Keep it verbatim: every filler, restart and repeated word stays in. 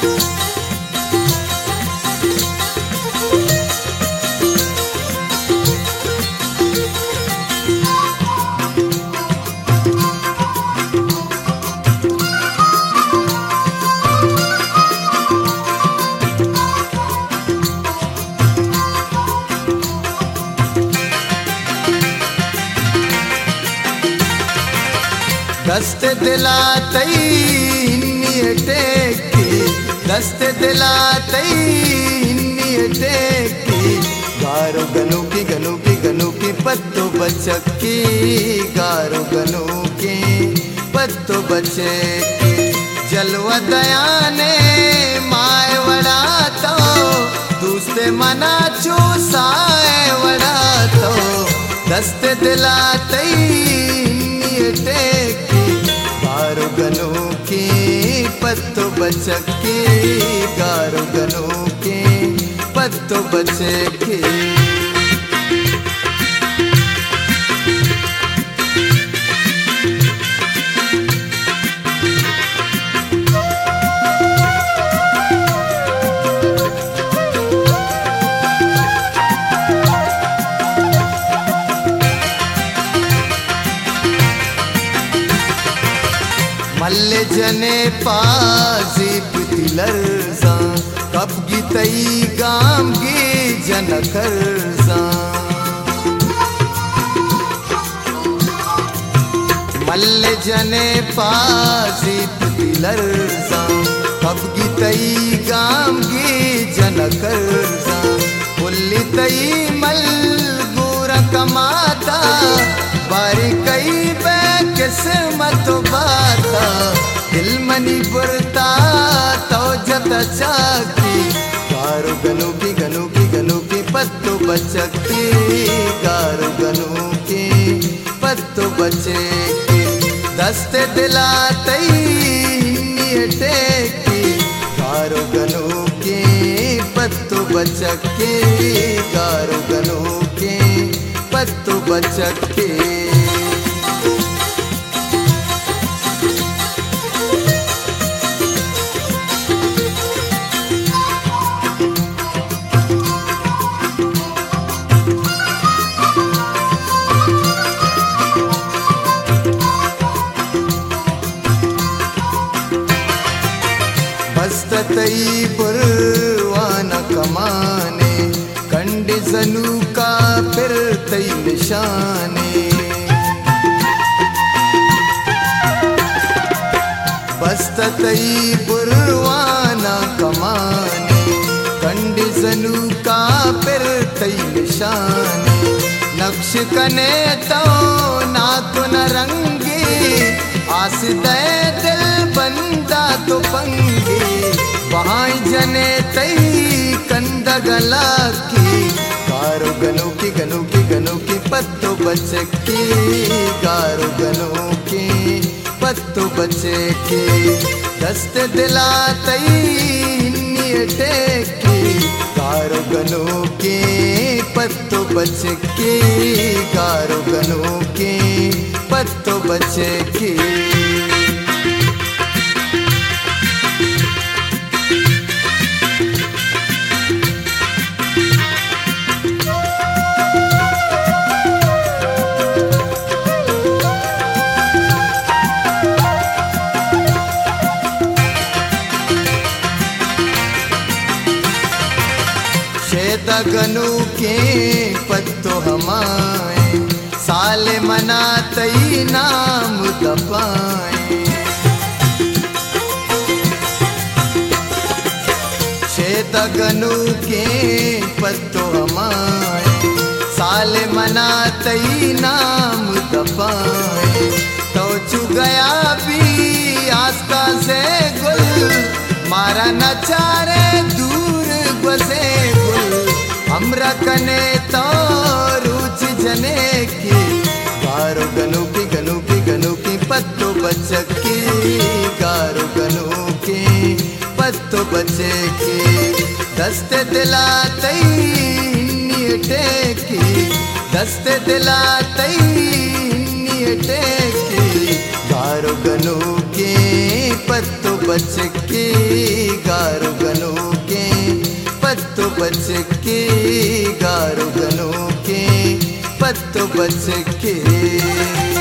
दस्त दिलातई इन्नी टेकी, दस्त दिलातई इन्नी टेकी, गारो गनु की गनु की गनु की पत्तो बचकी, गारो गनु की पत्तो बचे की, जलवा दयाने माए वड़ा तो दूसरे मना चूसाए वड़ा तो, दस्त दिलातई इन्नी टेकी, गारो गनु की पत्तो बचकी, गारो गनु की पत्तो बचकी। मल्ले जने पाजी पितिलरजा, कब गीतई गाम गी जनकरजा, मल्ले जने पाजी पितिलरजा, कब गीतई गाम गी जनकरजा, पुल्ली तई मल गुरा कमाता, बारी कई बे किस्मत बाता, दिल मनी बुरता तो जत चाकी, गारो गनु की गनु की गनु की पत्तो बचकी, गारो गनु की पत्तो बचे की, दस्त दिलातई इन्नी टेकी, गारो गनु की पत्तो बचकी, गारो गनु की पत्तो बचकी। बस्ततई बुरवाना कमाने, कंडे जनु का फिर तई निशाने, बस्ततई बुरवाना कमाने, कंडे जनु का फिर तई निशाने, नक्श कने तो ना तो न रंगी, आस दे दिल बंदा तो पंगी, वहाँ जने तई कंद गला की, गारो गनु की गनु की गनु की पत्तो बचकी, गारो गनु की पत्तो बचकी, दस्त दिलातई इन्नी टेकी, गारो गनु की पत्तो बचकी, गारो गनु की पत्तो बचकी। गनु के पत्तो हमाए, साले मनातई नाम दपाए, शेत गनु के पत्तो हमाए, साले मनातई नाम दपाए, तो चु गया भी आस्था से गुल, मारा नचारे दूर गुजे गुल, हमरा कने तो रुचि जने की, गारो गनु की गनु की गनु की पत्तो बचकी, गारो गनु की पत्तो बचकी, दस्त दिलातई इन्नी टेकी, दस्त दिलातई इन्नी टेकी, गारो गनु की पत्तो बच के गारो गनो के पत्तो बच के गारो गनो के पत्तो बच के